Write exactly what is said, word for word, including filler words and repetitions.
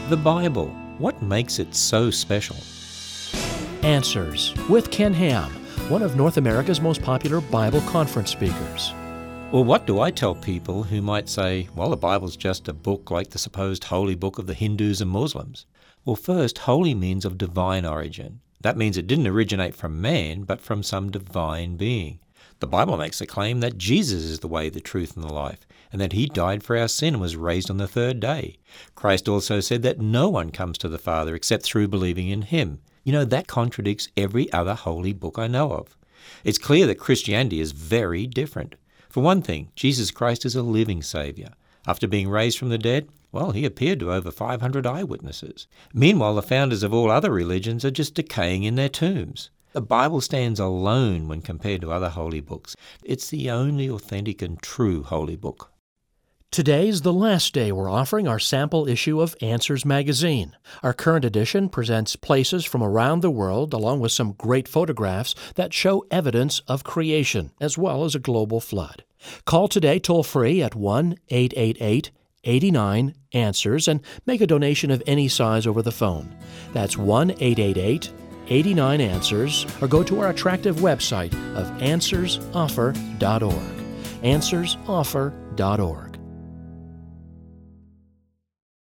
The Bible, what makes it so special? Answers with Ken Ham, one of North America's most popular Bible conference speakers. Well, what do I tell people who might say, well, the Bible's just a book like the supposed holy book of the Hindus and Muslims? Well, first, holy means of divine origin. That means it didn't originate from man, but from some divine being. The Bible makes the claim that Jesus is the way, the truth, and the life, and that he died for our sin and was raised on the third day. Christ also said that no one comes to the Father except through believing in him. You know, that contradicts every other holy book I know of. It's clear that Christianity is very different. For one thing, Jesus Christ is a living Savior. After being raised from the dead, well, he appeared to over five hundred eyewitnesses. Meanwhile, the founders of all other religions are just decaying in their tombs. The Bible stands alone when compared to other holy books. It's the only authentic and true holy book. Today's the last day we're offering our sample issue of Answers magazine. Our current edition presents places from around the world along with some great photographs that show evidence of creation as well as a global flood. Call today toll-free at one eight eight eight, eight nine, answers and make a donation of any size over the phone. That's one eight eight eight, eight nine, answers or go to our attractive website of answers offer dot org. answers offer dot org.